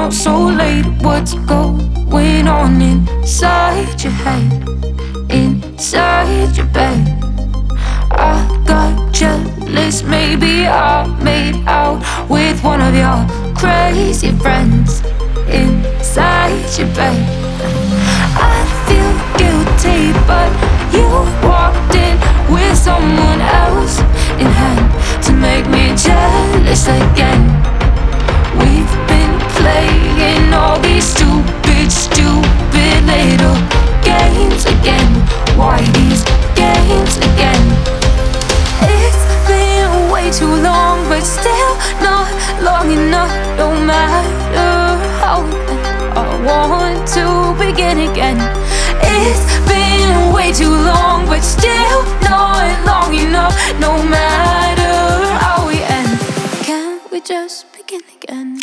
out so late. What's going on inside your head, inside your bed? I got jealous, maybe I made out with one of your crazy friends inside your bed. I feel guilty, but you walked in with someone else in hand to make me jealous again. We've been playing all these stupid, stupid little games again. Why these games again? It's been way too long, but still not long enough. No matter how I want to begin again. It's been way too long, but still not long enough. No matter how we end, can't we just begin again?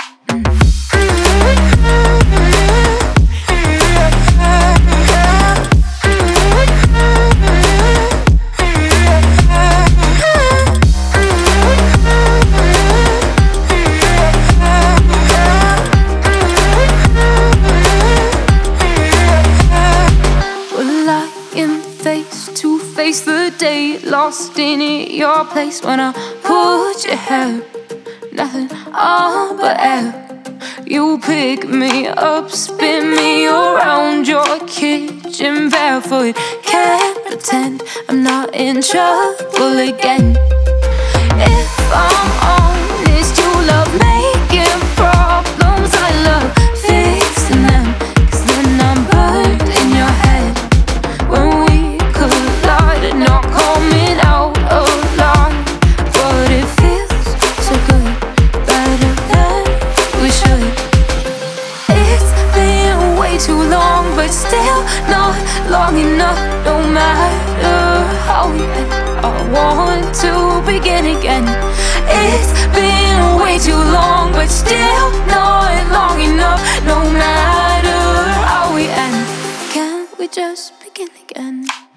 Face the day, lost in it, your place when I put your hair, nothing on but air. You pick me up, spin me around your kitchen barefoot. Can't pretend I'm not in trouble again. If I'm honest, you love making problems, I love fixing them, 'cause then I'm burned in your head. When we collide, not coming out alive, but it feels so good, better than we should. It's been way too long, but still not long enough. No matter how we end, I want to begin again. It's been way too long, but still not long enough. No matter how we end, can't we just begin again?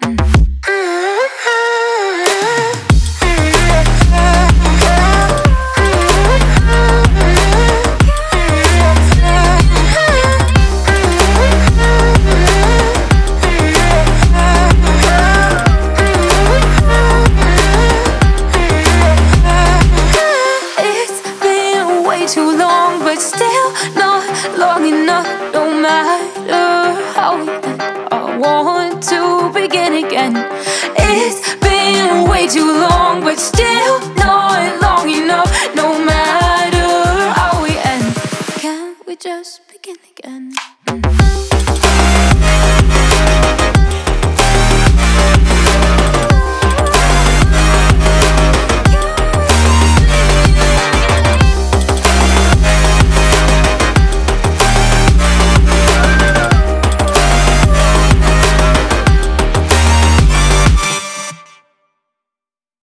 Too long, but still not long enough. No matter how we end, I want to begin again. It's been way too long, but still not